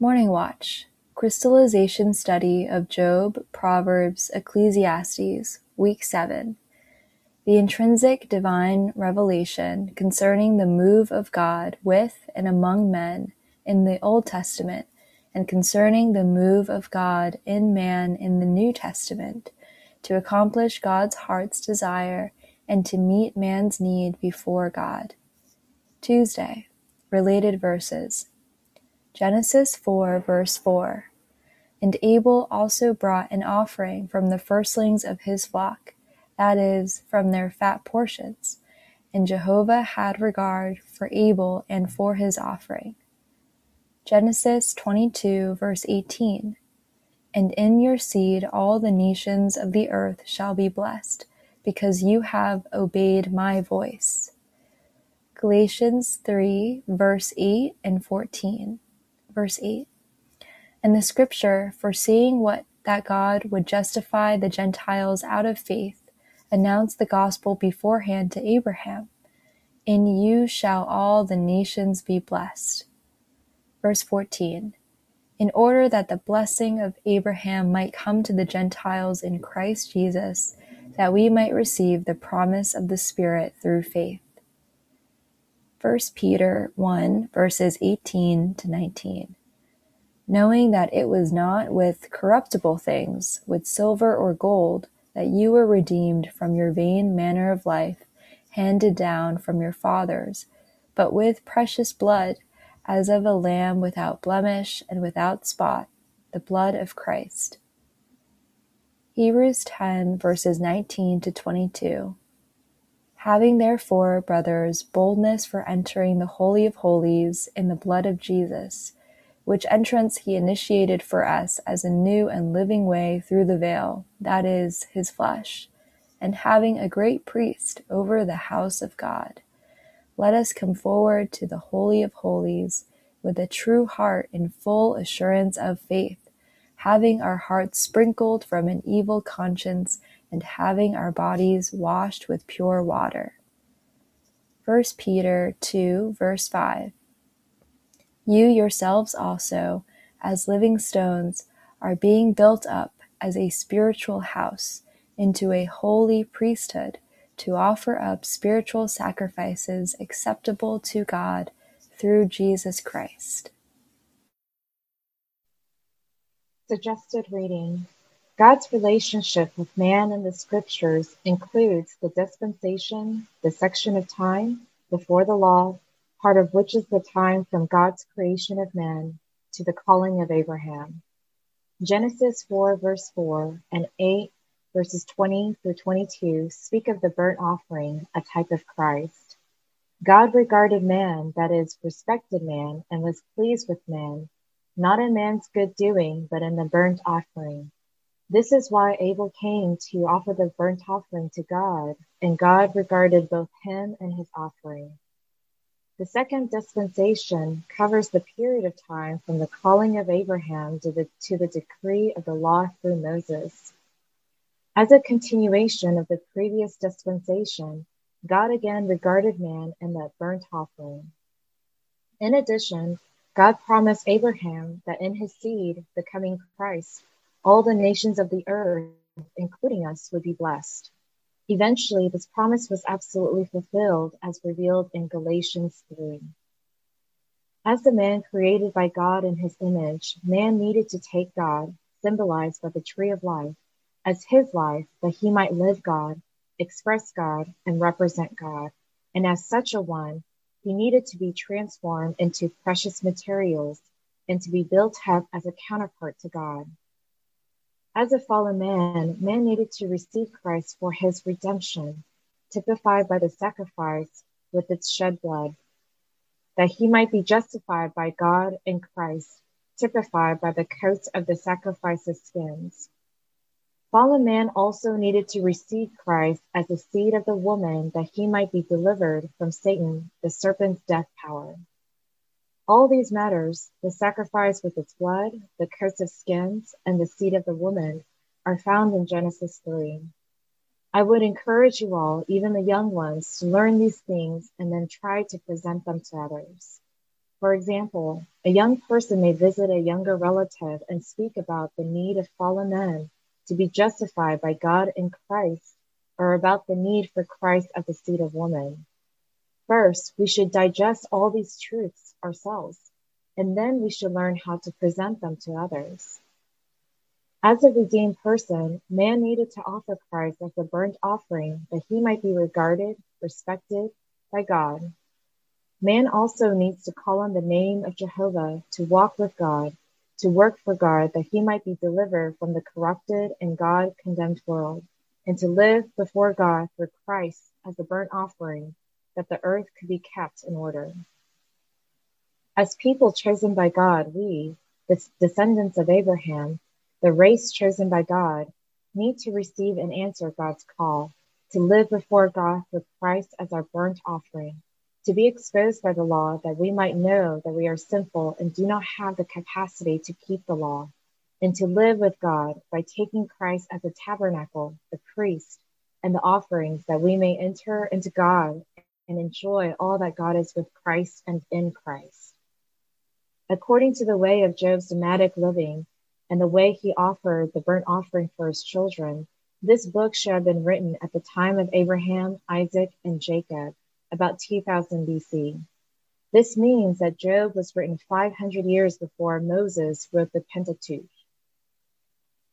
Morning Watch, Crystallization Study of Job, Proverbs, Ecclesiastes, Week 7. The intrinsic divine revelation concerning the move of God with and among men in the Old Testament, and concerning the move of God in man in the New Testament, to accomplish God's heart's desire and to meet man's need before God. Tuesday, related verses. Genesis 4, verse 4. And Abel also brought an offering from the firstlings of his flock, that is, from their fat portions. And Jehovah had regard for Abel and for his offering. Genesis 22, verse 18. And in your seed all the nations of the earth shall be blessed, because you have obeyed my voice. Galatians 3, verse 8 and 14. Verse 8. And the scripture, foreseeing that God would justify the Gentiles out of faith, announced the gospel beforehand to Abraham. In you shall all the nations be blessed. Verse 14. In order that the blessing of Abraham might come to the Gentiles in Christ Jesus, that we might receive the promise of the Spirit through faith. 1 Peter 1, verses 18 to 19. Knowing that it was not with corruptible things, with silver or gold, that you were redeemed from your vain manner of life, handed down from your fathers, but with precious blood, as of a lamb without blemish and without spot, the blood of Christ. Hebrews 10, verses 19 to 22. Having therefore, brothers, boldness for entering the Holy of Holies in the blood of Jesus, which entrance he initiated for us as a new and living way through the veil, that is, his flesh, and having a great priest over the house of God, let us come forward to the Holy of Holies with a true heart in full assurance of faith, having our hearts sprinkled from an evil conscience and having our bodies washed with pure water. 1 Peter 2, verse 5. You yourselves also, as living stones, are being built up as a spiritual house into a holy priesthood to offer up spiritual sacrifices acceptable to God through Jesus Christ. Suggested reading. God's relationship with man in the scriptures includes the dispensation, the section of time before the law, part of which is the time from God's creation of man to the calling of Abraham. Genesis 4, verse 4 and 8, verses 20 through 22 speak of the burnt offering, a type of Christ. God regarded man, that is, respected man, and was pleased with man, not in man's good doing, but in the burnt offering. This is why Abel came to offer the burnt offering to God, and God regarded both him and his offering. The second dispensation covers the period of time from the calling of Abraham to the decree of the law through Moses. As a continuation of the previous dispensation, God again regarded man in that burnt offering. In addition, God promised Abraham that in his seed, the coming Christ, all the nations of the earth, including us, would be blessed. Eventually, this promise was absolutely fulfilled as revealed in Galatians 3. As the man created by God in his image, man needed to take God, symbolized by the tree of life, as his life, that he might live God, express God, and represent God. And as such a one, he needed to be transformed into precious materials and to be built up as a counterpart to God. As a fallen man, man needed to receive Christ for his redemption, typified by the sacrifice with its shed blood, that he might be justified by God in Christ, typified by the coats of the sacrifice's skins. Fallen man also needed to receive Christ as the seed of the woman, that he might be delivered from Satan, the serpent's death power. All these matters, the sacrifice with its blood, the coats of skins, and the seed of the woman, are found in Genesis 3. I would encourage you all, even the young ones, to learn these things and then try to present them to others. For example, a young person may visit a younger relative and speak about the need of fallen men to be justified by God in Christ, or about the need for Christ as the seed of woman. First, we should digest all these truths ourselves, and then we should learn how to present them to others. As a redeemed person, man needed to offer Christ as a burnt offering that he might be regarded, respected by God. Man also needs to call on the name of Jehovah, to walk with God, to work for God, that he might be delivered from the corrupted and God-condemned world, and to live before God through Christ as a burnt offering, that the earth could be kept in order. As people chosen by God, we, the descendants of Abraham, the race chosen by God, need to receive and answer God's call, to live before God with Christ as our burnt offering, to be exposed by the law that we might know that we are sinful and do not have the capacity to keep the law, and to live with God by taking Christ as a tabernacle, the priest, and the offerings, that we may enter into God and enjoy all that God is with Christ and in Christ. According to the way of Job's nomadic living and the way he offered the burnt offering for his children, this book should have been written at the time of Abraham, Isaac, and Jacob, about 2000 BC. This means that Job was written 500 years before Moses wrote the Pentateuch.